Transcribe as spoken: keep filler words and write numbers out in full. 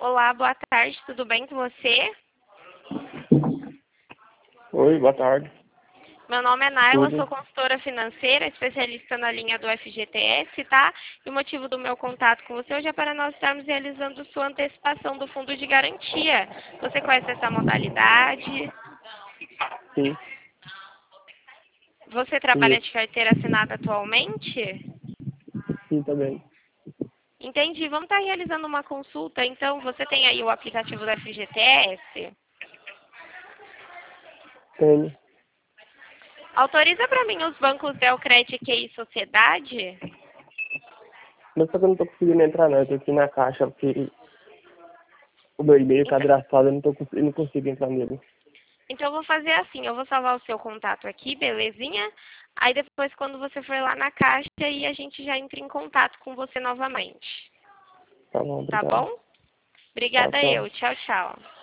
Olá, boa tarde, tudo bem com você? Oi, boa tarde. Meu nome é Naila, Tudo? sou consultora financeira, especialista na linha do F G T S, tá? E o motivo do meu contato com você hoje é para nós estarmos realizando sua antecipação do fundo de garantia. Você conhece essa modalidade? Sim, Você trabalha conheço. de carteira assinada atualmente? Sim, também. Entendi, vamos estar realizando uma consulta, então você tem aí o aplicativo do F G T S? Tenho. Autoriza para mim os bancos Delcred, Q I Sociedade? Mas só que eu não tô conseguindo entrar não, eu tô aqui na caixa porque o meu e-mail Então, cadastrado, eu não, tô, cons- eu não consigo entrar nele. Então, eu vou fazer assim, eu vou salvar o seu contato aqui, belezinha? Aí depois, quando você for lá na caixa, aí a gente já entra em contato com você novamente. Tá bom, Tá obrigado. bom? Tchau, Obrigada tchau. eu. Tchau, tchau.